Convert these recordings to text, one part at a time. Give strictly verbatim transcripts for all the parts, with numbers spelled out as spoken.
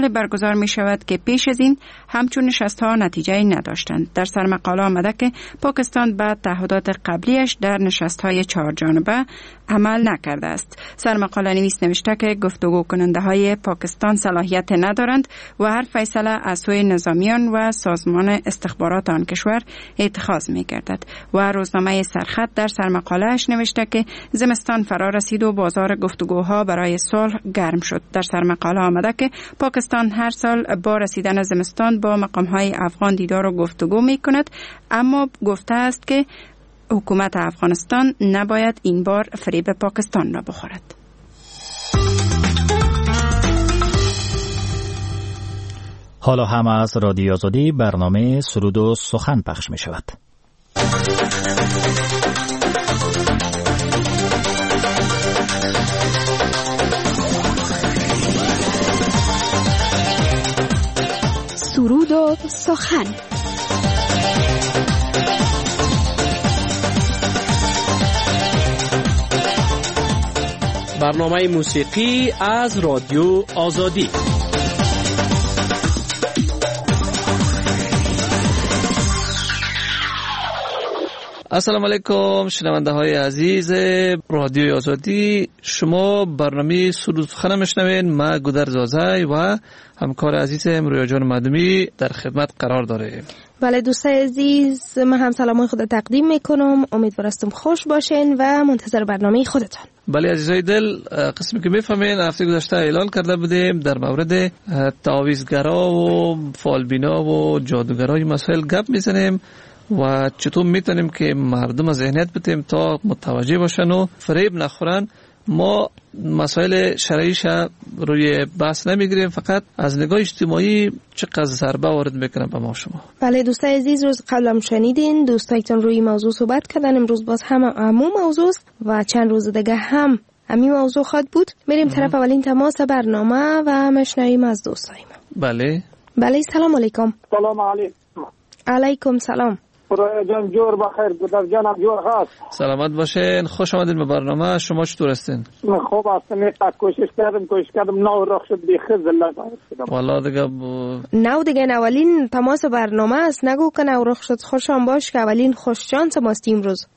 حال برگزار می شود که پیش از این همچون نشست‌ها نتیجه نداشتند. در سرمقاله آمده که پاکستان بعد تعهدات قبلیش در نشست‌های چهار جانبه عمل نکرده است. سرمقاله نویس نوشته که گفتگو کننده های پاکستان صلاحیت ندارند و هر فیصله از سوی نظامیان و سازمان استخبارات آن کشور اتخاذ می گردد. و روزنامه سرخط در سرمقاله‌اش نوشته که زمستان فرا رسید و بازار گفتگوها برای صلح گرم شد. در سرمقاله آمده که پاکستان هر سال با رسیدن زمستان با مقام‌های افغان دیدار و گفتگو می کند، اما گفته است که حکومت افغانستان نباید این بار فریب پاکستان را بخورد. حالا هم از رادیو آزادی برنامه سرود و سخن پخش می شود. سرود و سخن. برنامه موسیقی از رادیو آزادی. السلام علیکم شنونده های عزیز رادیو آزادی. شما برنامه سرود و سخن میشنوین. ما گودر زازای و همکار عزیزم رویا جان مدمی در خدمت قرار داره. بله دوستای عزیز، من هم سلامای خود تقدیم میکنم. امیدوارم خوش باشین و منتظر برنامه خودتان. بله عزیزای دل، قسمی که میفهمین هفته گذشته اعلان کرده بودیم در مورد تعویضگرا و فالبینا و جادوگرای مسائل گپ میزنیم و چطور میتونیم که مردم از ذهنیت بتیم تا متوجه باشن و فریب نخورن. ما مسائل شرعیش روی بحث نمیگیریم، فقط از نگاه اجتماعی چقدر ضربه وارد میکنن به ما شما. بله دوستای عزیز، روز قبل هم شنیدین دوستایتون روی موضوع صحبت کردن. امروز باز هم همون موضوع و چند روز دیگه هم همین موضوع خواهد بود. میریم طرف اولین تماس برنامه و مشنویم از دوستایم. بله بله سلام علیکم. سلام علیکم. علیکم سلام. برای جان جور بخیر، گودر جانم جور هست. سلامت باشین، خوش آمدین به برنامه. شما چطور هستین؟ خوب هستم. کوشش کردم کوشش کردم نو رخ شد بیخی زلت هستم. والا دیگه نو دیگه اولین تماس برنامه است، نگو که نو رخ شد. خوشم باش که اولین خوش شانس ماست امروز.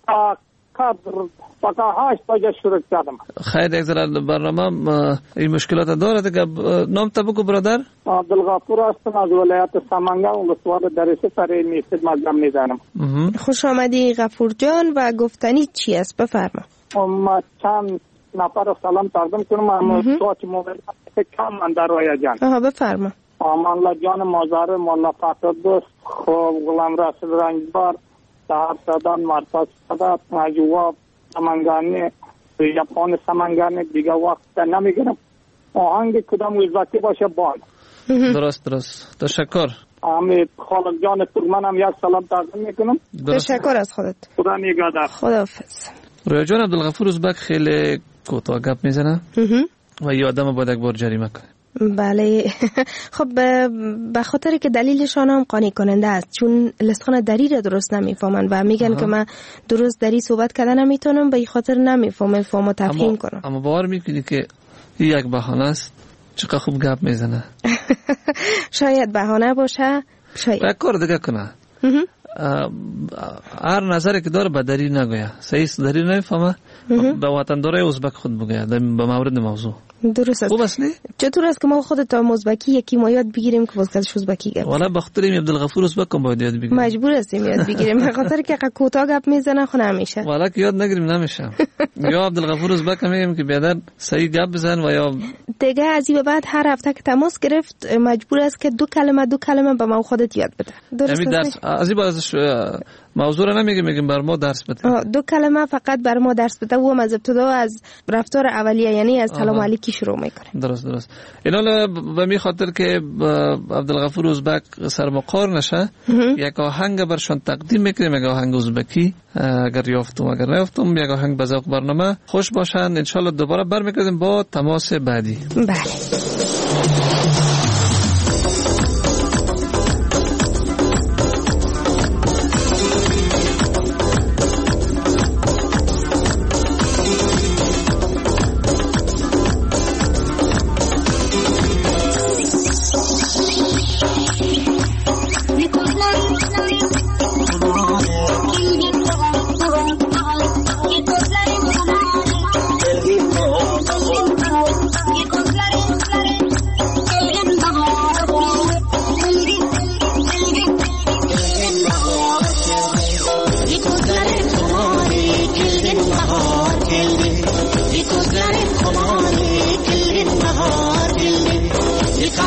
قدر پتا هشت بجه شروع کردم. خیر یک ذره برنامه این مشکلات داره دیگه. نام تا بگو برادر. عبدالغفور هستم از ولایت سمنگان و ولسوالی درسه سر نیست مزدم میزنم. خوش آمدی غفور جان و گفتنی چی است بفرما. ما چند نفر سلام تقدیم کنم. اما تو چی موبایل کم من در رویا جان. آها بفرما. آمان جان مازار مولا فقط دوست خوب غلام رسول رنگبار سهر سادان مرتاز سادات مجواب سمنگانی یپان سمنگانی دیگه وقت نمیگیرم. آهنگ کدام وزاکی باشه بان. درست درست. تشکر. امید خالق جان ترمن هم یک سلام تقدیم میکنم. تشکر از خودت. خدا نگهدار. خداحافظ. رویا جان عبدالغفور ازبک خیلی کوتاه گپ میزنه و یه آدم باید یک بار جریمه کنه. بله خب به خاطر که دلیلشان هم قانع کننده است، چون لسخان دری را درست نمیفهمن و میگن که من درست دری صحبت کردن نمیتونم، به این خاطر نمیفهمم فهمو تفهیم کنم. اما باور میکنی که یک بهانه است؟ چقدر خوب گپ میزنه. شاید بهانه باشه، شاید یک کار دیگه کنه. هر نظری که داره به دری نگویه، صحیح دری نمیفهمه، به وطنداره ازبک خود بگویه به مورد موضوع. درست است. خوب است نه؟ چطور است که ما خودت هم ازبکی یکی ما یاد بگیریم که بازگردش ازبکی گپ. والا بخاطر عبدالغفور ازبک هم باید یاد بگیریم. مجبور هستیم یاد بگیریم به خاطر که کوتاه گپ میزنه خو نمیشه. والا که یاد نگیریم نمیشه. یا عبدالغفور ازبک میگم که بیادر صحیح گپ بزن و یا دیگه از این بعد هر هفته که تماس گرفت مجبور است که دو کلمه دو کلمه به ما خودت یاد بده. درست است. درس از این بعدش موضوع رو نمیگیم، میگیم بر ما درس بده. دو کلمه فقط بر ما درس بده و از ابتدا از رفتار اولیه یعنی از سلام علیکی شروع میکنه. درست درست. اینا به می خاطر که عبدالغفور ازبک سرمقار نشه یک آهنگ برشان تقدیم میکنیم، یک آهنگ ازبکی اگر یافتم اگر نیافتم، یک آهنگ به ذوق برنامه. خوش باشن، ان شاء الله دوباره برمیگردیم با تماس بعدی. بله.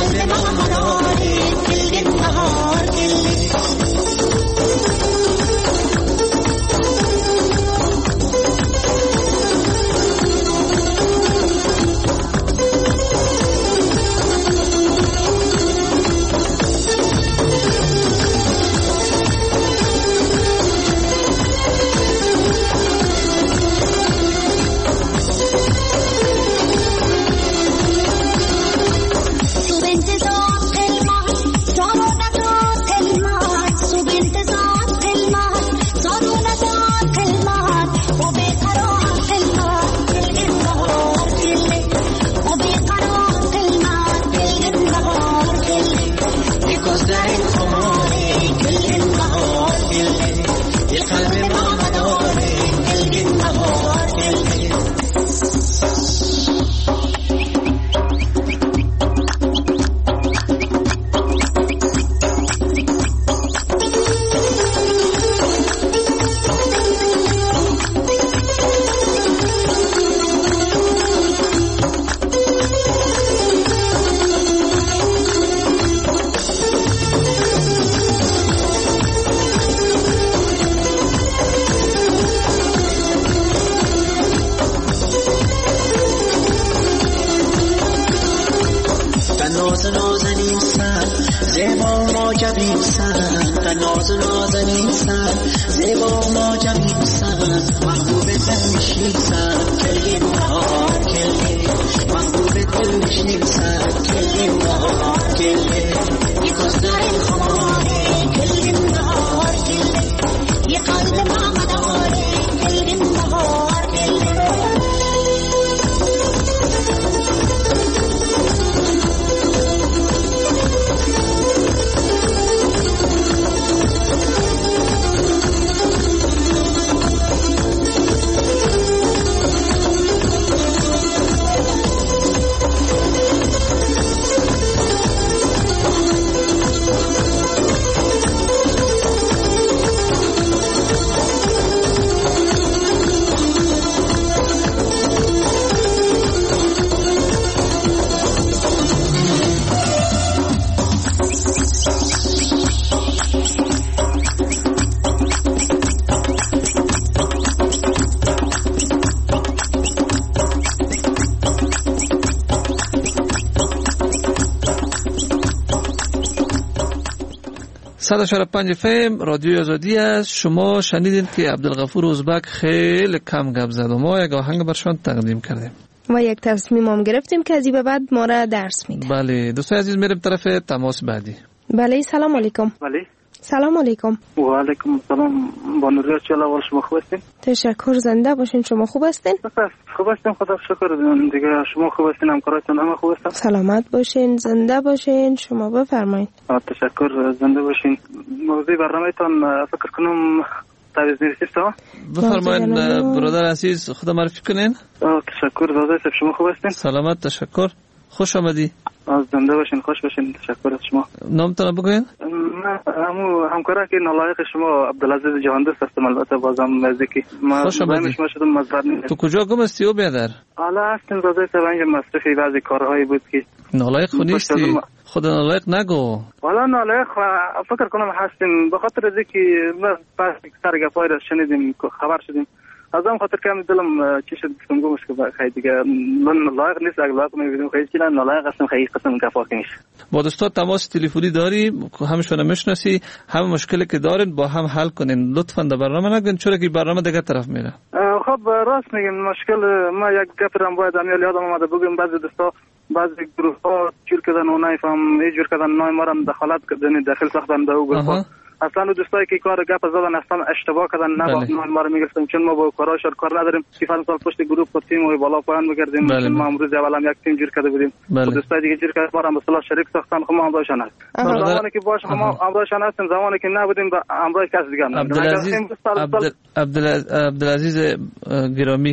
صد و چهار و پنج اف ام رادیو آزادی است. شما شنیدین که عبدالغفور ازبک خیلی کم گپ زد و ما یک آهنگ برشان تقدیم کردیم و یک تصمیم هم گرفتیم که از این به بعد ما را درس میده. بله دوستان عزیز، میریم طرف تماس بعدی. بله سلام علیکم. بله سلام علیکم. و علیکم السلام. بانوری چلا وال شما خوب هستین؟ تشکر، زنده باشین. شما خوب هستین؟ خوب هستم، خدا شکر. دیگه شما خوب هستین؟ همکاراتون همه خوب هستن؟ سلامت باشین، زنده باشین. شما بفرمایید. تشکر، زنده باشین. موضوع برنامه‌تان فکر کنم تعویض نویسی است. بفرمایید برادر عزیز، خدا معرفی کنین. تشکر زاده صاحب، شما خوب هستین؟ سلامت، تشکر. خوش آمدی. از زنده باشین، خوش باشین. تشکر از شما. نامتون بگوین؟ من همو همکارا که نالایق شما عبدالعزیز جهاندست هستم. البته بازم نزدیکی ما باید شما شدم مزرعه نیست. تو کجا گم هستی او بیادر؟ حالا هستم زاده صاحب، اینجا مصرفی بعضی کارهایی بود که نالایق خو نیستی. خود نالایق نگو. والا نالایق فکر کنم هستیم، به خاطر از اینکه ما پس سر گپای را شنیدیم، خبر شدیم. از اون خاطر که دلم چی شد گفتم گوش که خیلی دیگه من لایق نیست. اگه لایق می‌بینیم خیلی چیزا نالایق هستم، خیلی قسم گپا کنیش. با دوستا تماس تلفنی داری، همشون میشناسی، همه مشکلی که دارین با هم حل کنین. لطفاً در برنامه نگین، چون که برنامه دیگه طرف میره. خب راست میگین. مشکل ما یک گپ را باید امیال یادم اومده بگم. بعضی دوستا بعضی گروه ها جور کردن و نایفهم یه جور کردن نای ما را دخالت کردن داخل ساختن به او گروه. اصلا دوستایی که کار گپ زدن اصلا اشتباه کردن، نه با ما رو میگفتن چون ما با کاراش کار نداریم. کیفر سال پشت گروه و تیم و بالا پایین می‌کردیم. بله. ما امروز اول هم یک تیم جور کرده بودیم. بله. دوستای دیگه جور کردن ما را مثلا شریک ساختن. خب ما هم داشتن هست. زمانی که باش ما هم داشتن هستیم، زمانی که نبودیم با امروز کس دیگه. عبدالعزیز عبدالعزیز گرامی،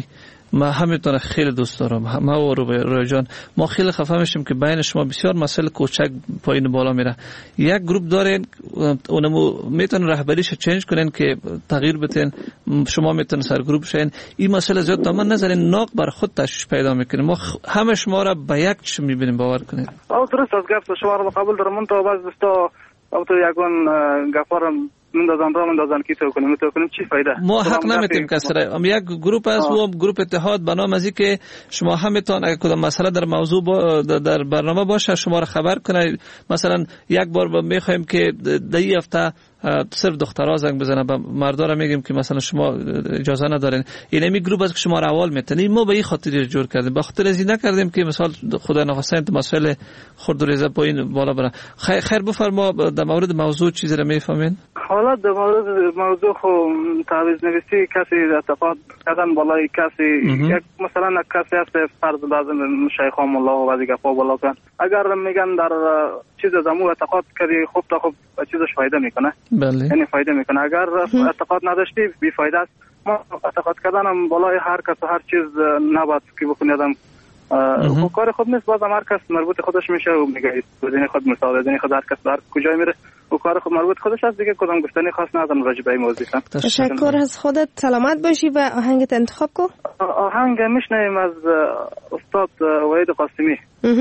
ما همینطور خیلی دوست دارم. ما و روی جان ما خیلی خفه میشیم که بین شما بسیار مسائل کوچک پایین بالا میره. یک گروپ دارین اونمو میتونن رهبریش چنج کنن که تغییر بدن، شما میتونن سر گروپ شین. این مسئله زیاد دامن نذارین، ناق بر خود تشویش پیدا میکنه. ما همه شما را به یک چیز میبینیم، باور کنین. آ درست از گفت شما رو قبول دارم. تو باز دوستا او تو یگون گفارم مندازن را مندازن کی تو کنیم تو کنیم چی فایده؟ ما حق نمیتیم کسی را. ام یک گروپ است و گروپ اتحاد به نام ازی که شما همتون اگه کدام مسئله در موضوع با در برنامه باشه شما را خبر کنه. مثلا یک بار میخوایم که در این هفته صرف دخترها زنگ بزنن، به مردا را میگیم که مثلا شما اجازه ندارین. این می گروپ است که شما را اول میتونید. ما به این خاطر جور کردیم، به خاطر از این نکردیم که مثلا خدا نخواستن مسئله خرد و ریزه پایین بالا بره. خیر, خیر بفرما در مورد موضوع چیزی را میفهمین؟ حالا در مورد موضوع خو تعویض نویسی کسی اعتقاد کردن بالای کسی یک مثلا کسی هست فرض لازم شیخان الله و بعضی گپا بالا کن، اگر میگن در چیز زمو اعتقاد کردی خوب تا خوب چیزش فایده میکنه. بله. یعنی فایده میکنه. اگر اعتقاد نداشتی بی فایده است. ما اعتقاد کردنم بالای هر کس و هر چیز نباید که بکنی آدم کار خود نیست. بازم هر کس مربوط خودش میشه و میگه بدین خود مثال بدین خود هر کس هر کجای میره و کار خود مربوط خودش است دیگه. کدام گفتنی خاص ندارم راجع به این موضوع. تشکر از خودت. سلامت باشی و آهنگت انتخاب کن. آهنگ میشنویم از استاد وحید قاسمی.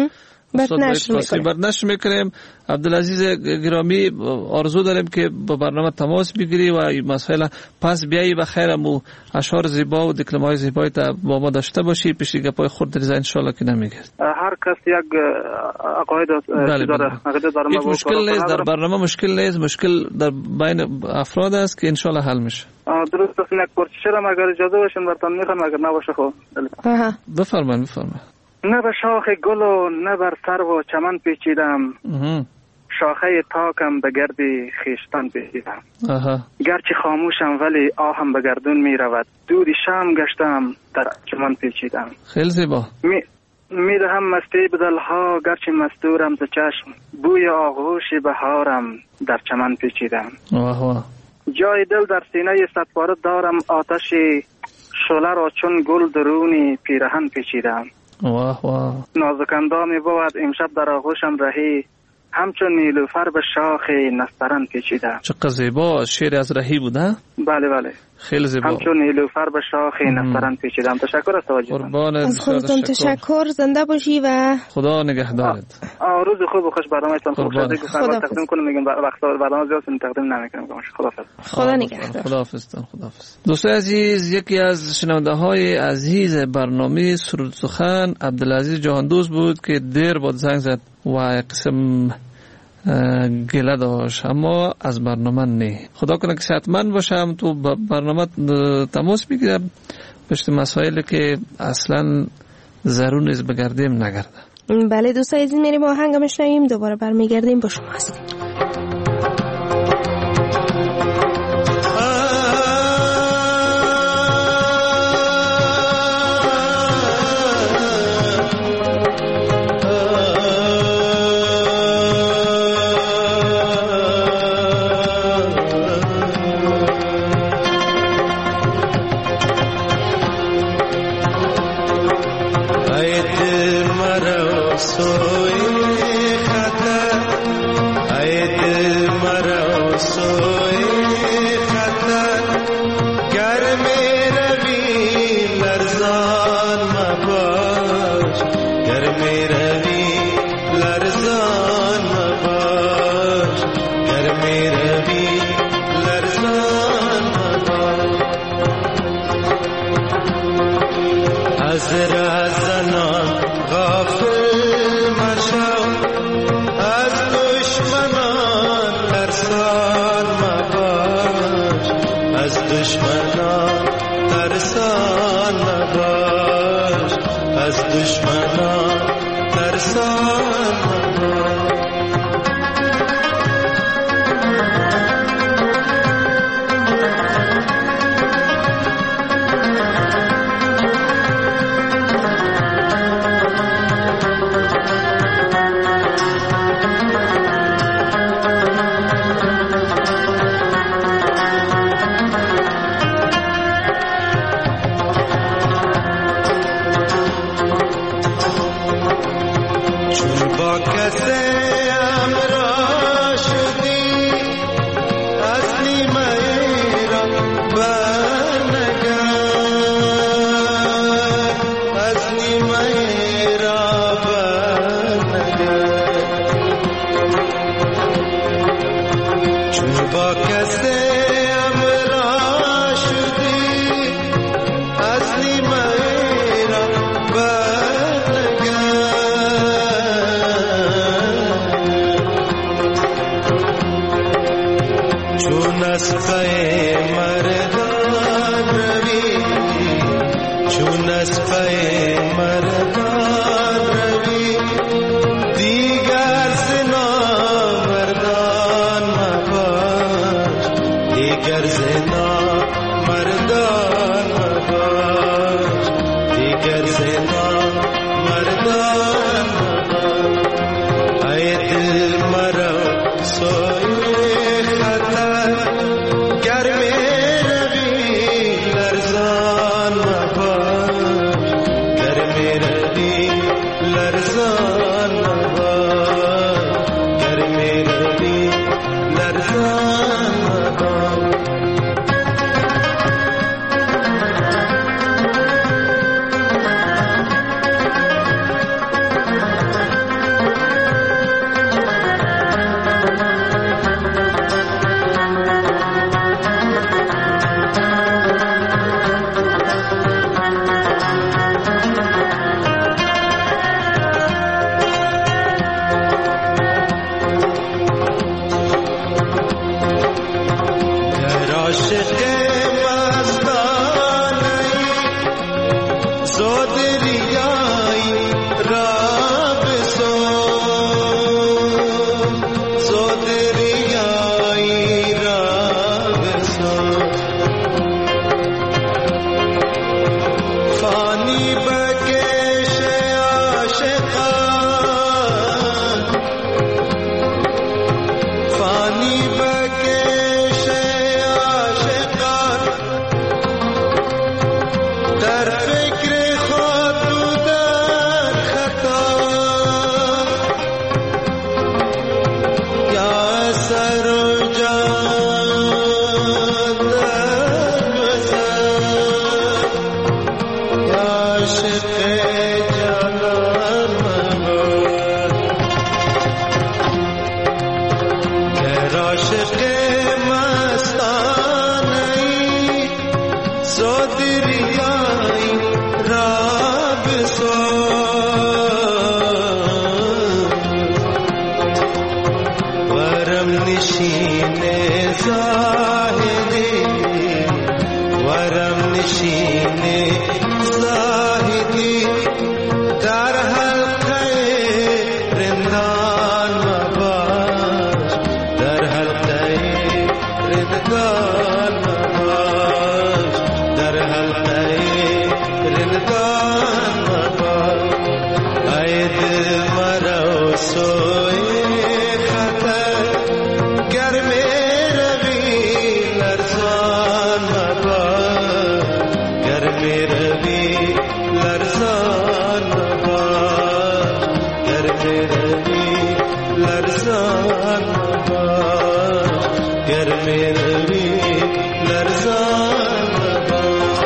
بعد نشر میکنیم. عبدالعزیز گرامی آرزو داریم که با برنامه تماس بگیری و مسائل پس بیایی و خیرمو اشعار زیبا و دکلمه‌های زیبایی تا با ما داشته باشی. پیشی گپای خورد ریزه انشالله که نمیگرد. هر کس یک عقاید داره. هیچ مشکل نیست در برنامه، مشکل نیست، مشکل در بین افراد است که انشالله حل میشه. درست است. یک پرسش را اگر اجازه باشین براتون میخوام، اگر نباشه خب بفرمایید بفرمایید. نه به شاخ گل و نه بر سرو و چمن پیچیدم، شاخه تاکم به گردی خیشتن پیچیدم. گرچه خاموشم ولی آهم به گردون می رود، دودی شم گشتم در چمن پیچیدم. خیلی زیبا. می می دهم مستی به دلها گرچه مستورم ز چشم، بوی آغوش بهارم در چمن پیچیدم. واه واه. جای دل در سینه صدپاره دارم، آتش شعله را چون گل درونی پیرهن پیچیدم. واه واه. نازک اندامی بود امشب در آغوشم رهی، همچون نیلوفر به شاخ نسترن پیچیدم. چقدر زیبا. شعر از رهی بوده؟ بله بله. خیلی زیبا. همچون نیلوفر به شاخ نسترن پیچیدم. تشکر از توجهتون. قربان از خودتون تشکر. زنده باشی و خدا نگهدارت. روز خوب و خوش. برنامه‌تون خوب شد. خدا تقدیم کنم. میگم وقت برنامه زیاد تقدیم نمی‌کنم. خداحافظ. خدا نگهدار. خداحافظ. خداحافظ. دوستان عزیز، یکی از شنونده‌های عزیز برنامه سرود سخن عبدالعزیز جهاندوست بود که دیر بود زنگ زد و قسم گله داشت اما از برنامه نه. خدا کنه که صحتمند باشم تو برنامه تماس بگیرم پشت مسائلی که اصلا ضرور نیست بگردیم نگرده. بله دوستان عزیز، میریم آهنگ میشنویم دوباره برمیگردیم با شما هستیم. با کسی امرا شدی اصلی میرا بدنگر چون از پای مردان روی چون از پای مردان روی دیگر زنا مردان مباش دیگر زنا مردان مباش دیگر زنا مردان مباش ای دل مرا سوی خطر گرمی روی لرزان مباش گرمی روی لرزان مباش گرمی روی لرزان مباش عاشق مستانه‌ای زودریایی را بسو زودریایی را بسو فانی بکش عاشقان فانی بکش در فکر خود در خطا یا سر و جان در گذر یا عاشق جانان مباد گر عاشق مستانه‌ای زودریایی را بسو ورم نشین زاهدی ورم نشین زاهدی در حلقه رندان مباش در حلقه رندان مباش در حلقه رندان مباش ای دل مرا سوی خطر گرمی روی لرزان مباش گرمی روی لرزان مباش گرمی روی لرزان مباش گرمی روی لرزان مباش.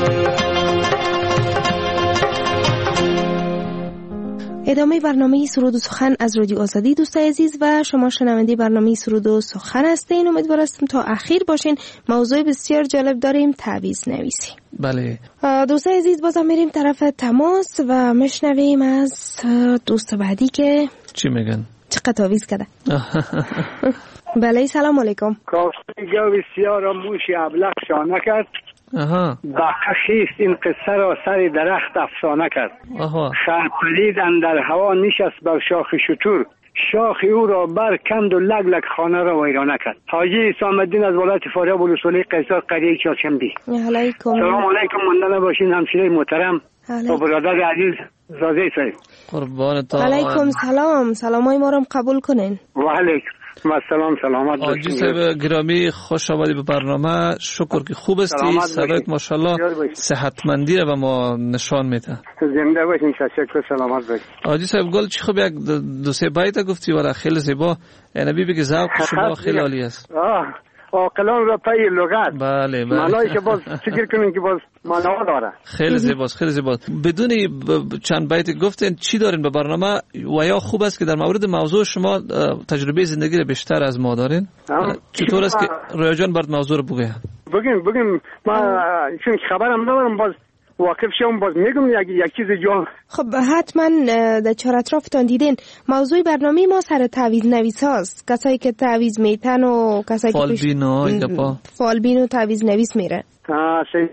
ادامه برنامه سرود و سخن از رادیو آزادی دوستای عزیز و شما شنونده برنامه سرود و سخن هستین. امیدوار هستم تا اخیر باشین. موضوع بسیار جالب داریم، تعویض نویسی. بله دوستای عزیز بازم میریم طرف تماس و میشنویم از دوست بعدی که چی میگن چقدر تعویض کرده. بله سلام علیکم. کافی جو بسیار موشی ابلق شانه کرد آها بقه خیست این قصه را سر درخت افسانه کرد. آها خرپلید اندر هوا نشست بر شاخ شتور شاخ او را بر کند و لگ لگ خانه را ویرانه کرد. حاجی اسلام الدین از ولایت فاریاب ولسوالی قیصر قریه چهارشنبه. علیکم. سلام علیکم ماندن باشین همسایه محترم و برادر عزیز زاده صاحب. قربانت. علیکم سلام. سلامای ما رو قبول کنین. و علیکم سلام. سلامت باشین. حاجی صاحب گرامی خوش آمدی به برنامه. شکر که خوب هستی. صدایت ماشاءالله صحتمندی را به ما نشان میده. زنده باشین. تشکر. سلامت باشین. حاجی صاحب گل چی خوب یک دو سه بیت گفتی ولی خیلی زیبا. نبی بگی ذوق شما خیلی عالی است. آه عاقلان را پی لغت. بله بله. معنایش باز فکر کنین که باز معنا داره. خیلی زیباست، خیلی زیباست. بدون چند بیت گفتین چی دارین به برنامه و یا خوب است که در مورد موضوع شما تجربه زندگی رو بیشتر از ما دارین. چطور است که رویا جان برات موضوع رو بگه؟ بگیم بگیم ما چون خبرم ندارم باز واقف شوم باز میگم یک یک چیز جان. خب حتما در چهار اطرافتان دیدین موضوع برنامه ما سر تعویض نویس هاست، کسایی که تعویض میتن و کسایی که فالبینو فالبین و تعویض نویس میره. آه صحیح.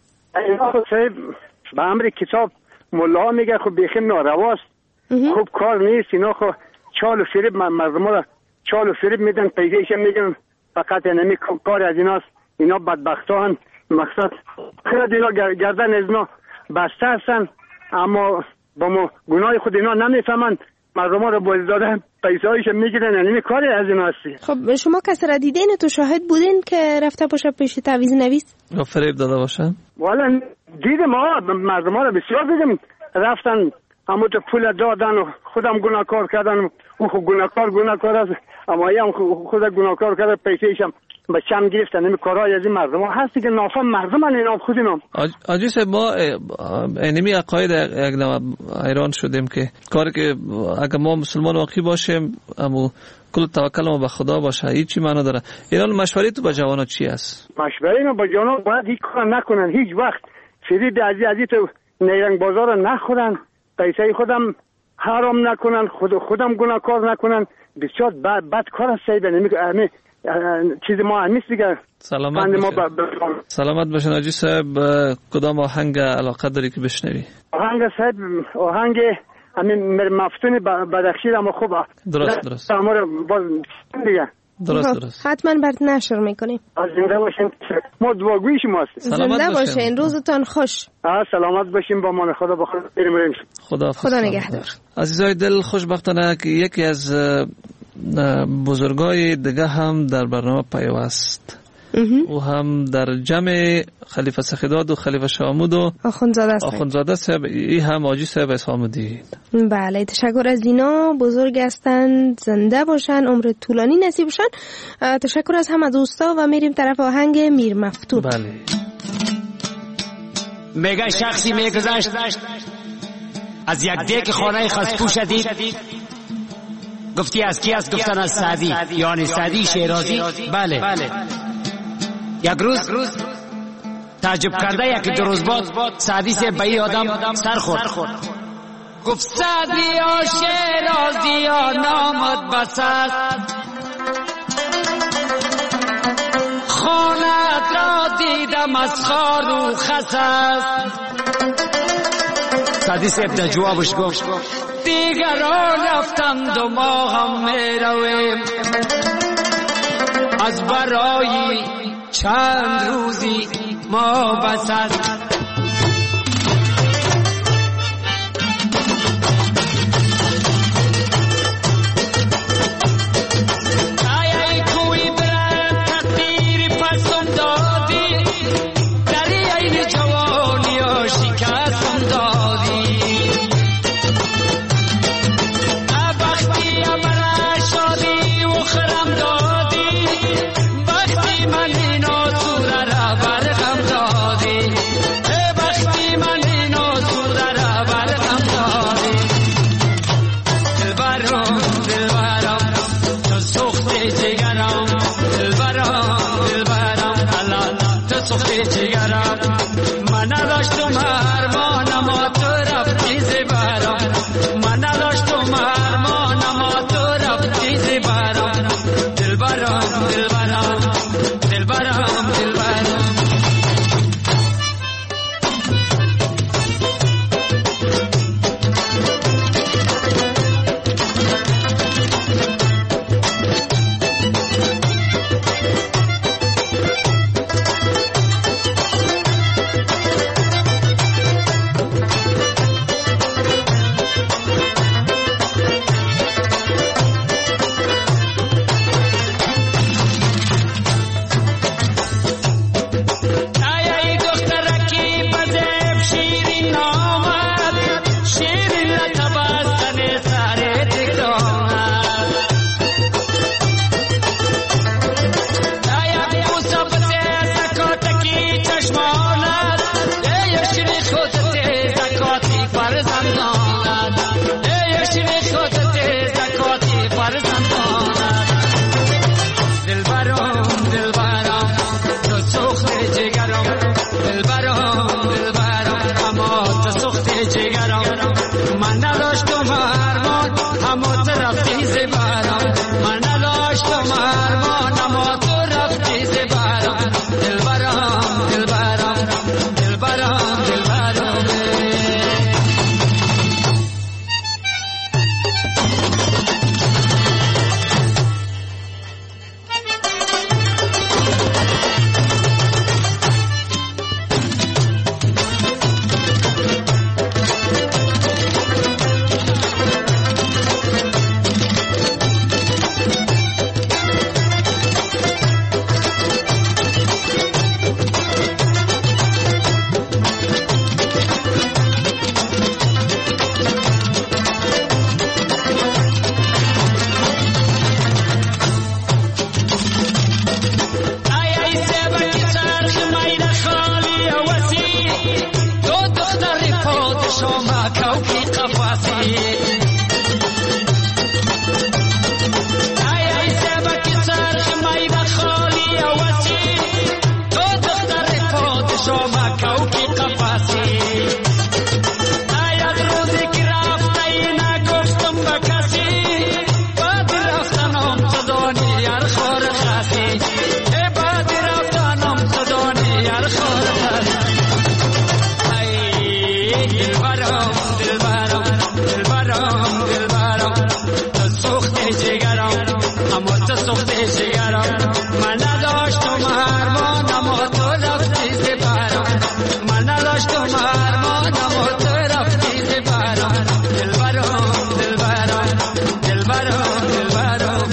اینا خب صحیح به امر کتاب ملا میگه خب بیخی نارواست، خوب کار نیست. اینا خب چال و فریب مردم را چال و فریب میدن، پیگیش میگن فقط اینمی کار از ایناست. اینا بدبختان مقصد خیلی اینا گردن از اینا بسته هستن، اما با ما گناه خود اینا نمیفهمن، مردم ها رو باز دادن پیسه هایش میگیرن. اینمی کاری از اینا هستی. خب شما کسی را دیدین تو شاهد بودین که رفته باشه پیش تعویض نویس یا فریب داده باشن؟ والا دیدم ها مردم ها رو بسیار دیدم رفتن اما تو پول دادن و خودم گناهکار کردن. او خود گناهکار گناهکار است، اما هم خود گناهکار کرده پیسه‌ایشم به چم گرفتن. این کارهای از این مردم ها هستی که نافهم مردم ها اینا خود اینا. آجی صاحب ما اینمی عقاید یک نوع ایران شدیم که کاری که اگر ما مسلمان واقعی باشیم اما کل توکل ما به خدا باشه هیچی معنا داره. ایران مشوره تو با جوانا چی است؟ مشوره ما با جوانا باید هیچ کار نکنن، هیچ وقت فریب از از تو نیرنگ بازار نخورن، پیسه خودم حرام نکنن، خود خودم گناهکار نکنن. بسیار بد بد کار است. سیب نمی چیز ما نیست دیگه. سلامت باشین. ب... سلامت باشین آجی صاحب. کدام آهنگ علاقه داری که بشنوی؟ آهنگ صاحب آهنگ همین مفتون بدخشی اما خوب. درست درست. امور باز دیگه. درست درست. حتما برات نشر میکنیم. زنده باشین. ما دعاگوی شماست. زنده باشین. روزتان خوش. آ سلامت باشین. با مان خدا بخیر بریم. خدا خدا نگهدار. عزیزای دل، خوشبختانه که یکی از بزرگای دیگه هم در برنامه پیوست. او هم در جمع خلیفه سخیداد و خلیفه شامود و آخوندزاده صاحب. آخوندزاده صاحب ای هم آجی صاحب اسامودی. بله تشکر از اینا، بزرگ هستند، زنده باشن، عمر طولانی نصیب بشن. تشکر از همه دوستا و میریم طرف آهنگ میر مفتون. بله. میگه شخصی میگذشت از یک دیگ خانه خسپوش دید، گفتی از کی است؟ گفتن از سعدی، یعنی سعدی شیرازی. بله. یک روز تعجب کرده یکی دو روز بعد سعدی سے به این آدم سر خورد. گفت سعدی یا شیرازی یا نامت بس است، خانت را دیدم از خار و خس است. سعدی صاحب در جوابش گفت دیگران رفتند و ما هم می رویم، از برای چند روزی ما بس است. دانی یار خور خاصی ای بعد رفتنم تو دانی یار خور خاصی ای دلبرم دلبرم دلبرم دلبرم تو سوخته جگرم اما تو سوخته جگرم من نداشتم هرمان اما تو رفتی زبرم من نداشتم هرمان اما تو رفتی زبرم دلبرم دلبرم دلبرم دلبرم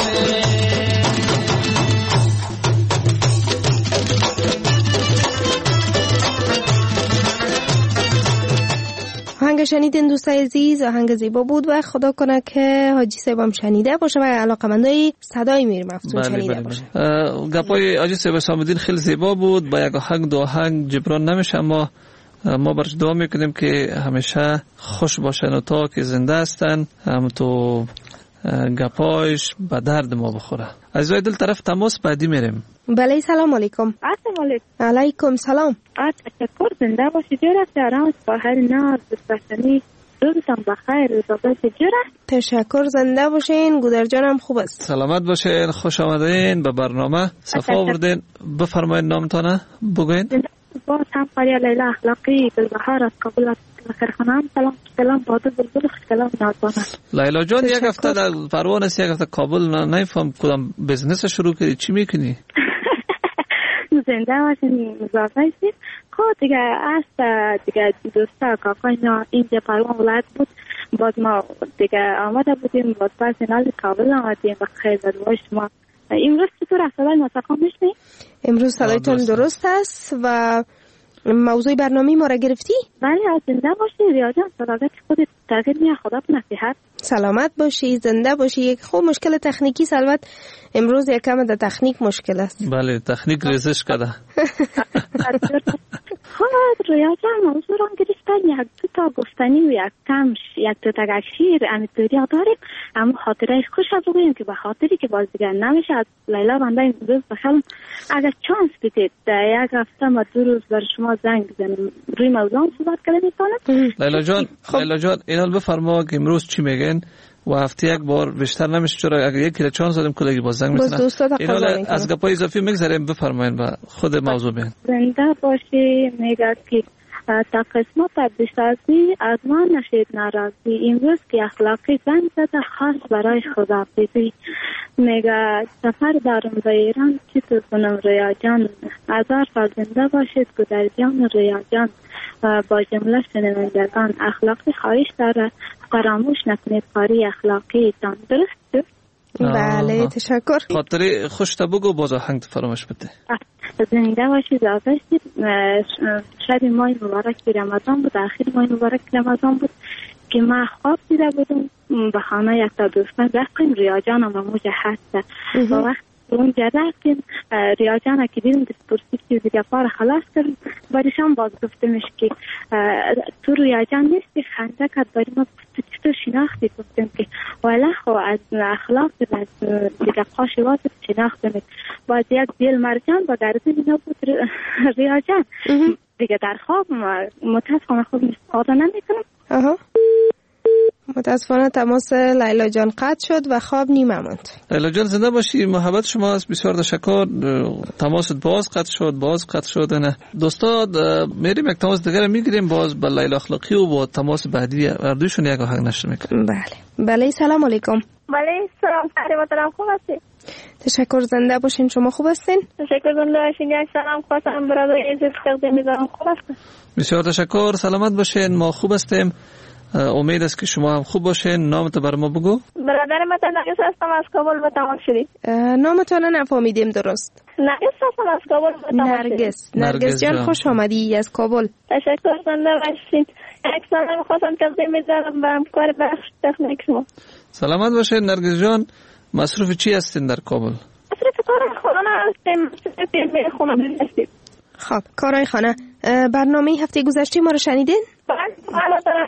آهنگ شنیدین دوستای عزیز، آهنگ زیبا بود و خدا کنه که حاجی صاحب هم شنیده باشه و علاقمندای صدای میر مفتون شنیده بله باشه. گپای حاجی صاحب حسام‌الدین خیلی زیبا بود، با یک آهنگ دو آهنگ جبران نمیشه، اما ما برش دعا میکنیم که همیشه خوش باشن و تا که زنده هستن هم تو گپایش به درد ما بخوره. عزیزای دل طرف تماس بعدی میریم. بله سلام علیکم. السلام علیکم. علیکم سلام. تشکر زنده باشید. جرأت دارم با هر ناز بسنی روزتان بخیر روزتان جرأت. تشکر زنده باشین. گودر جانم خوب است. سلامت باشین. خوش آمدین به برنامه. صفا آوردین. بفرمایید نامتانه بگوین. با هم قریه لیلا اخلاقی بالبهار از کابل بخیر خانم. سلام سلام باده بلبل کلام نازانه. لیلا جان یک هفته در پروان است، یک هفته کابل، نمیفهم کدام بزنس شروع کردی، چی میکنی؟ زنده باشین مزافه هستید. خب دیگه است دیگه دوستا کاکا اینا اینجا پروان ولایت بود، باز ما دیگه آمده بودیم، باز پس نال کابل آمدیم و خیلی روش ما. امروز چطور است؟ صدای ما سخن میشنی؟ امروز صدایتون درست است و موضوع برنامه ما را گرفتی؟ بله زنده باشی ریا جان، سلامت خودت تغییر میاد، خدا نصیحت. سلامت باشی، زنده باشی. یک خوب مشکل تکنیکی سلوت امروز یک کم در تکنیک مشکل است. بله تکنیک ریزش کرده. خب ریا جان موضوع را گرفتن یک دو تا گفتنی و یک کم یک دو تا شیر امیدواری داریم، اما خاطره خوش بگویم که به خاطری که باز دیگر نمیشه از لیلا بنده امروز بخلم اگر چانس بدید یک هفته ما دو روز بر شما زنگ بزنیم روی موضوع صحبت کنیم میتونم. لیلا جان لیلا جان اینال بفرما که امروز چی میگن و هفته یک بار بیشتر نمیشه، چرا اگر یک کلی چانس دادیم کلی باز زنگ میزنن. اینال از گپای اضافی میگذاریم، بفرمایید و خود موضوع بیان. زنده باشی. میگه که تا قسمت بسازی از ما نشید ناراضی، امروز که اخلاقی زنگ زده خاص برای خدا بیدی. میگه سفر دارم به ایران چی تو کنم ریا جان، هزار سال زنده باشید گودر جان ریا جان. با جمله شنوندگان اخلاقی خواهش داره فراموش نکنید کاری اخلاقی تان. درست؟ بله تشکر. خاطری خوش تا بگو باز آهنگ فراموش بده. زنده باشید. آزاشید شب ماه مبارک رمضان بود، آخر ماه مبارک رمضان بود که ما خواب دیده بودم به خانه یک تا دوستان رفتیم، ریا جانم موجه هست و وقت اونجا رفتیم ریا جانم که دیدم دستپرسی چیزی که پار خلاص کردم باریشان باز گفتمش که تو ریا جان نیستی، خنده کرد باری ما چطور شناختی؟ گفتم که والا خو از اخلاق از دیگه قاشی واسه شناختم. باز یک بیل مرجان با گردن اینا بود ریا جان دیگه در خواب متاسفانه خوب استفاده نمیکنم. متاسفانه تماس لیلا جان قطع شد و خواب نیمه ماند. لیلا جان زنده باشی، محبت شما است، بسیار تشکر. تماست باز قطع شد باز قطع شد. نه دوستا میریم یک تماس دیگه میگیریم باز با لیلا اخلاقی و با تماس بعدی هر دویشون یک آهنگ نشر میکنیم. بله بله سلام علیکم. بله سلام خانم خوب هستی؟ تشکر زنده باشین. شما خوب هستین؟ تشکر زنده باشین. یک سلام خواستم برادر عزیز تقدیم می‌کنم. خوب هستین؟ بسیار تشکر. سلامت باشین. ما خوب هستیم. امید است که شما هم خوب باشین. نامت بر ما بگو. برادر من نرگس هستم از کابل به تمام شدی. نامتون نفهمیدیم درست. نرگس هستم از کابل به تمام نرگس. نرگس جان خوش آمدی از کابل. تشکر زنده باشین. یک سلام خواستم تقدیم می‌کنم به همکار بخش تکنیک شما. سلامت باشین نرگس جان. مصروف چی هستین در کابل؟ مصروف کار خانه هستیم. مصروف خانه هستیم. خب کارهای خانه. برنامه هفته گذشته ما رو شنیدین؟ بله.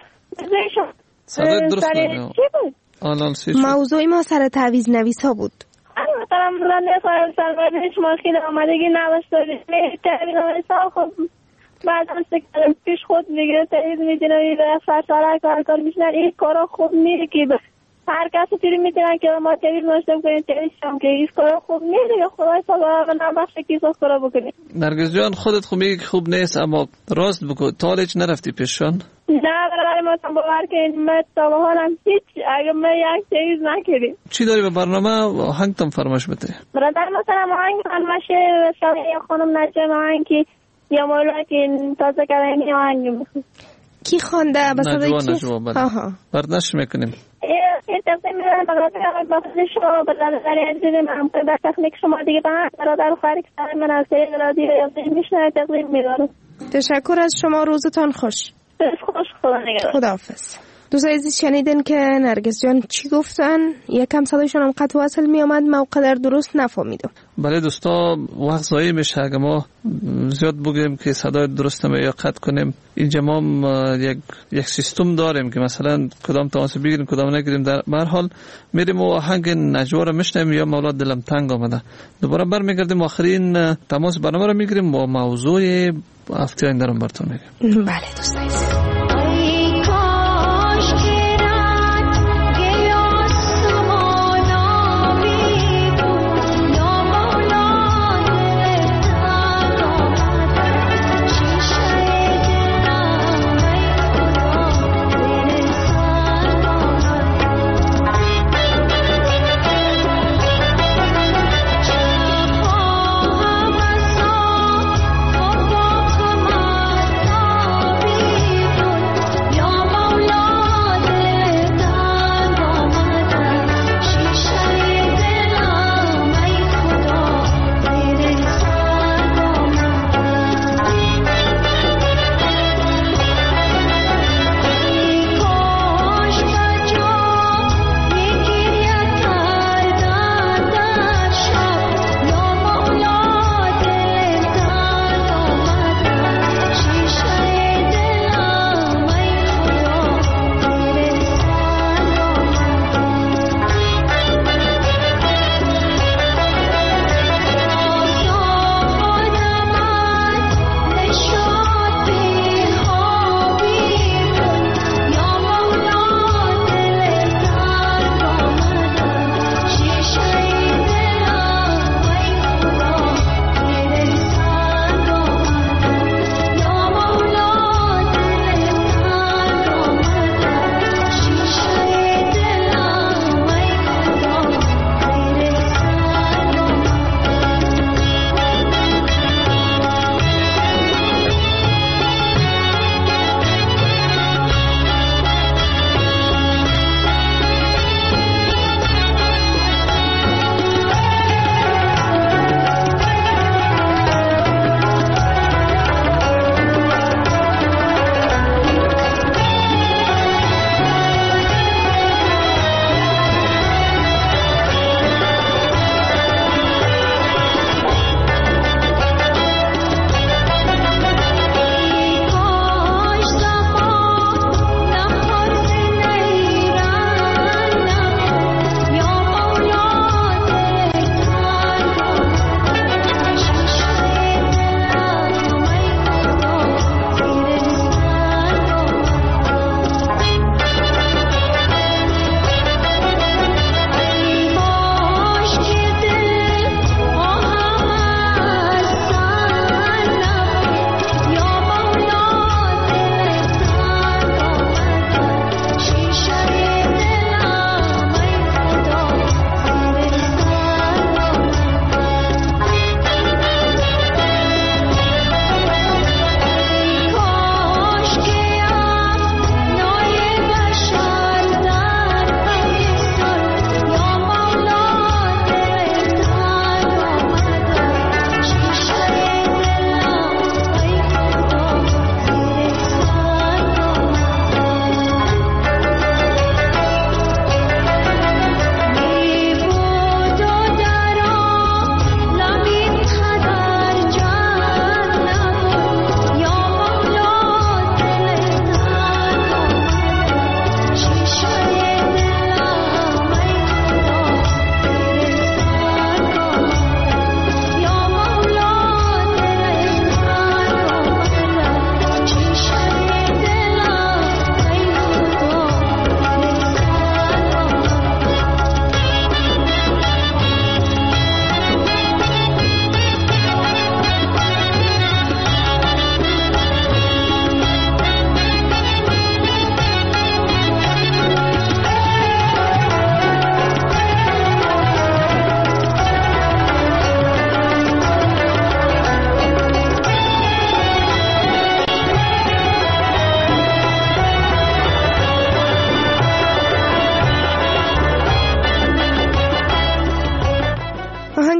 صدای درست نگه. موضوع ما سر تعویض نویس ها بود. مثلا رنده خواهیم سلوانش ماشین آمدگی نوشت داریم تعویض نویس ها خب بعد هم سکرم پیش خود میگه تعویض میدین و سر ساله کار کار میشنن این کارا خوب نیره که هر کسی پیری میتونن که ما تغییر نشته بکنیم تغییر شم که ایش کار خوب نیست دیگه خدای سالا و نبخشه که ایسا کارا بکنیم. نرگس جان خودت خب میگی خوب نیست اما راست بگو تا حالا هیچ نرفتی پیششان؟ نه برای ما تن باور کنید من تا به حالم هیچ اگه من یک چیز نکردیم. چی داری به برنامه آهنگ تم فرمایش بده؟ برادر مثلا آهنگ فرمایش شاید یا خانم نجم آهنگ یا مولا که تازه کردن آهنگ میخواد. کی خوانده به صدای کی؟ نجوا بله. آها. برداشت میکنیم. این تقسیم میدن برادر با خود شما برادر عزیزم هم که به تکنیک شما دیگه به برادر خواهری که سر من از طریق رادیو یا میشنه تقسیم میدارم. تشکر از شما روزتان خوش. خوش خدا نگهدار. خداحافظ. دوست عزیز شنیدین که نرگس جان چی گفتن؟ یکم صدایشون هم قطع وصل می آمد موقع در درست نفهمیدم. بله دوستا وقت ضایع میشه اگه ما زیاد بگیم که صدای درست یا قطع کنیم. اینجا ما یک یک سیستم داریم که مثلا کدام تماس بگیریم کدام نگیریم. در هر حال میریم و آهنگ نجوا رو میشنیم یا مولا دلم تنگ آمده دوباره برمیگردیم آخرین تماس برنامه رو میگیریم و موضوع هفته آینده رو براتون میگیم. بله دوست عزیز.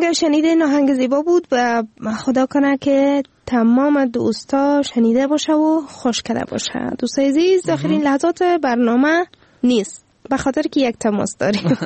که شنیدین آهنگ زیبا بود و خدا کنه که تمام دوستا شنیده باشه و خوش کرده باشه. دوستای عزیز آخرین لحظات برنامه نیست به خاطر که یک تماس داریم.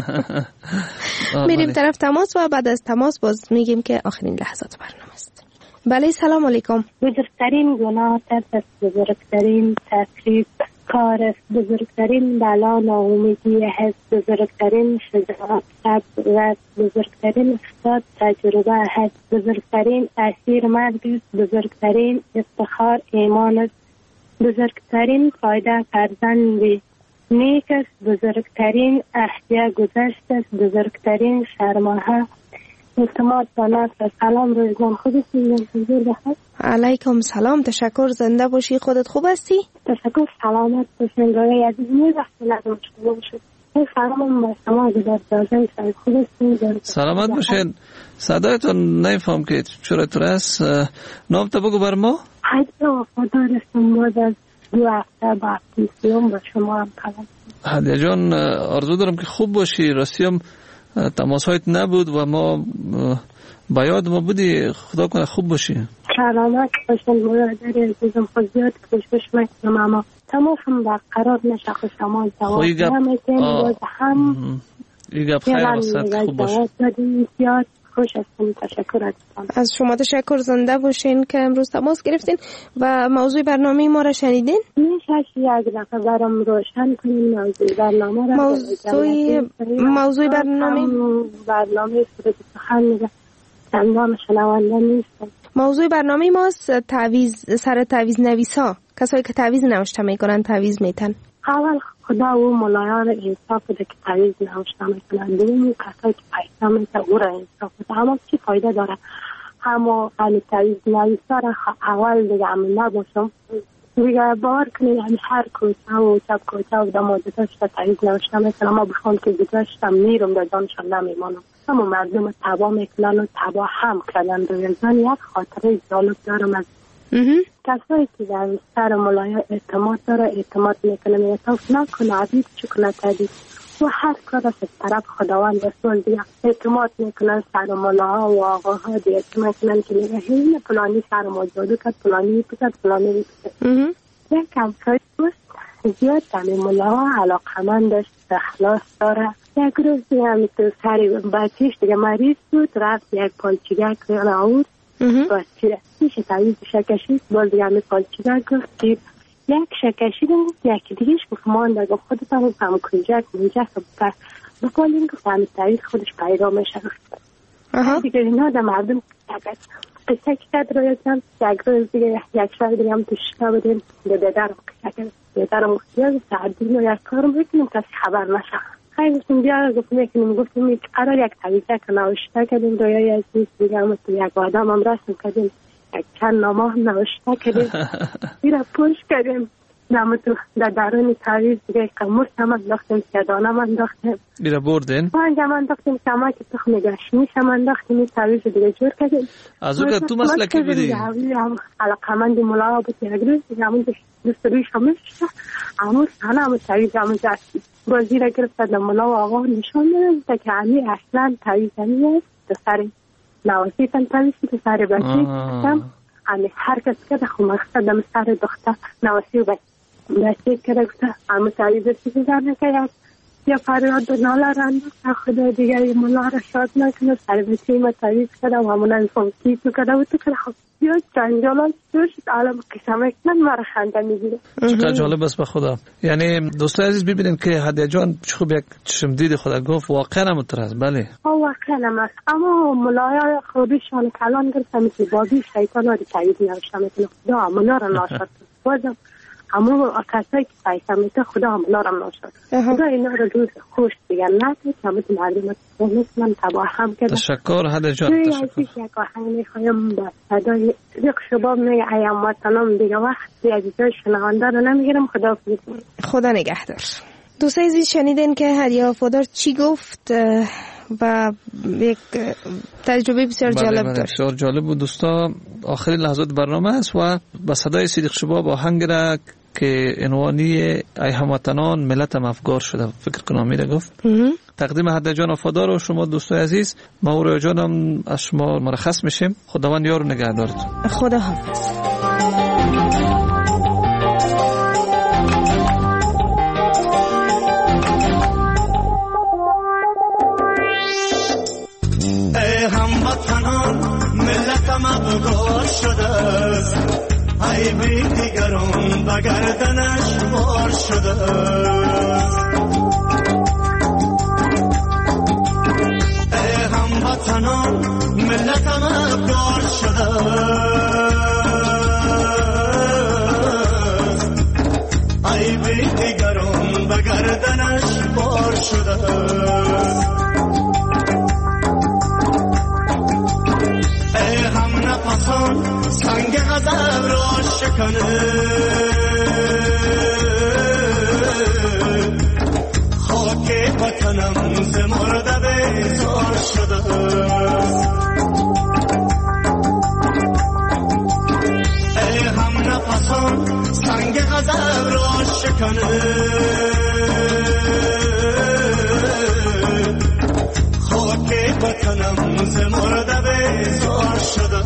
میریم طرف تماس و بعد از تماس باز میگیم که آخرین لحظات برنامه است. بله سلام علیکم. بزرگترین گناه است، بزرگترین تکلیف کار است، بزرگترین بلا ناامیدی است، بزرگترین شجاعت صبر است، بزرگترین استاد تجربه است، بزرگترین اسیر مرگ است، بزرگترین افتخار ایمان است، بزرگترین فایده فرزند نیک است، بزرگترین احیا گذشت است، بزرگترین شرمها اعتماد به نفس. سلام روزگان خودتون حضور بخیر. علیکم سلام، تشکر، زنده باشی. خودت خوب هستی؟ تشکر، سلامت باشین. روی عزیز می‌رسید نداشته باشید. سلام با شما در دازه سعی خودتون. سلامت باشین. صدایتون نمیفهم که چرا تو است. نام تو بگو بر ما. حیدر وفادار هستم. بعد از دو هفته با اپتیسیوم با شما هم کلام. هدیه جان آرزو دارم که خوب باشی. راستی هم تماس هایت نبود و ما با یاد ما بودی. خدا کنه خوب باشی. سلامت باشین. برادر عزیزم خود زیاد کوشش میکنم اما تماسم برقرار نشه. خود شما جواب نمیتین. باز هم این گپ خیر واسط خوب باشی. زیاد خوش هستم. تشکر ازتون. از شما تشکر، زنده باشین که امروز تماس گرفتین و موضوع برنامه ما را شنیدین. میشه یک دفعه برام روشن کنین موضوع برنامه را؟ موضوع موضوع برنامه برنامه سرود سخن میگه چندان شنونده نیستم. موضوع برنامه ماست تعویض، سر تعویض نویسا، کسایی که تعویض نوشته میکنن، تعویض میتن. اول خدا و ملایان انصاف بده که تعویض نوشته میکنن، دوم کسایی که پیدا میتن او را انصاف بده. اما چی فایده داره همه علی تعویض نویسا را اول دیگه همین نباشم دیگه بار کنید. یعنی هر کوچه و چپ کوچه و دماده داشته تعویض نوشته میکنم. ما بخوام که گذاشتم میرم در جانشان نمیمانم. همه مردم تبا میکنن و تبا هم کردن. رویزان یک خاطره جالب دارم از کسایی که در سر ملایان اعتماد داره، اعتماد میکنه میتاف نکنه عبید چکنه تدید و هر کار از طرف خداوند رسول دیگه اعتماد میکنن. سر ملاها و آقاها دیگه اعتماد میکنن که میگه هین پلانی سر ما جادو کرد، پلانی بکرد، پلانی بکرد. یک کمسایی دوست زیاد دمی ملاها علاقمند داشت، اخلاص داره. یک روز دیگه همی تو سری بچیش دیگه مریض بود، رفت یک پالچیگک آورد باز چیره میشه تعویض شکشید. باز دیگه همی پالچیگک گفت که یک شکشیدم، یکی دیگهش گفت مانده، گفت خودت هم هم کنجک منجه خب بپالیم گفت همی تعویض خودش پیدا میشه. دیگه اینا در مردم قصه کشد رو یکم. یک روز دیگه یک شب دیگه هم تشکه بدیم به بدرم قصه کرد. بدرم اختیار سعدین و یک کارم بکنیم کسی خبر نشه. خیلی گفتیم بیا گفت میکنیم. گفتیم قرار یک تعویضه که نوشته کردیم رویای از نیست دیگه هم تو یک آدم هم رسم کردیم، یک چند نامه هم نوشته کردیم بیره پوش کردیم نامه تو در درون تعویض دیگه قموش هم انداختیم، سیادانه هم انداختیم بیره بردین پانج هم انداختیم کمه که تخم گشنیش هم انداختیم. این تعویض دیگه جور کردیم. از اون که تو مسلکی بودی علاقمند ملا بود. یک روز دیگه همون دوست رویش همون شده همون سانه همون تعویض همون جستی بازی را گرفت در ملا و آقا نشان میده که همی اصلا تعویض همی است. تو سر نوازی تن تعویض تو سر بچه کم همی هر کس که دخو مقصد دم سر دختر نوازی و بچه که گفته همون تعویض چیزی در نکرد یا فریاد و ناله رنده خدا دیگه ملا را شاد نکنه. سر بچه ما تعویض کردم همون انفان کیف میکرده و تو که خب یا جنجالان دوشت عالم قسمه کنن مرا خنده میگیره. چقدر جالب است به خدا. یعنی دوستای عزیز ببینین که هدیه جان خوب یک چشم دید خدا گفت واقعا هم است. بله واقعا هم است. اما ملایان خودشان کلان گرفتم که بابی شیطان ها دی تعیید نوشتم میکنه خدا ملا را ناشد بازم همون کسایی که پیسه میده خدا ملا را ناشد. خدا اینا را روز خوش دیگر نتید همون مردم من تباه هم کرده. تشکر هدیه جان. تشکر. یک آهنگ میخوایم با صدای صدیق شباب میگه ایام وطنم دیگه وقتی عزیزای شنونده رو نمیگیرم. خدا حافظ. خدا نگهدار. دوستای عزیز شنیدین که هدیه وفادار چی گفت و یک تجربه بسیار جالب داشت. بسیار جالب بود دوستا. آخرین لحظات برنامه است و با صدای صدیق شباب آهنگ را که عنوانی ای هموطنان ملتم افگار شده فکر کنم میره گفت تقدیم هدیه جان وفادار و شما دوستای عزیز، ما و رویا جانم از شما مرخص میشیم. خداوند یار و نگهدارتون. خدا حافظ. ای هموطنان ملتم ابزار شده است، ای بی دیگران به گردنش بار شده است. ای هموطنان ملتم ابزار شده است، ای بی دیگران به گردنش بار شده است. ای هم نفسان سنگ غضب را شکنه، خاک وطنم ز مرده بیزار شده. ای هم نفسان سنگ غضب را شکنه، خاک وطنم ز مرده بیزار شده.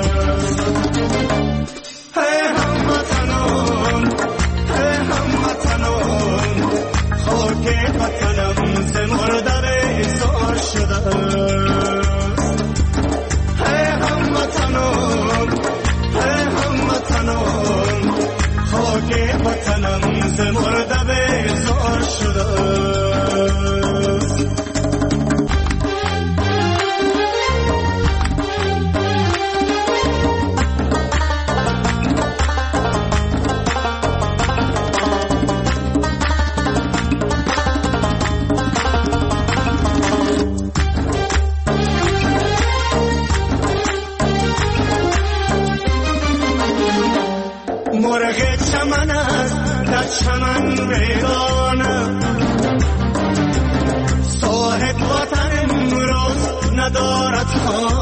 ای هموطنان، ای هموطنان، خاک وطنم ز مرده بیزار شده. ای هموطنان، ای هموطنان، خاک وطنم ز مرده بیزار شده. مرغ چمن است در چمن ویرانه، صاحب وطن امروز ندارد خانه.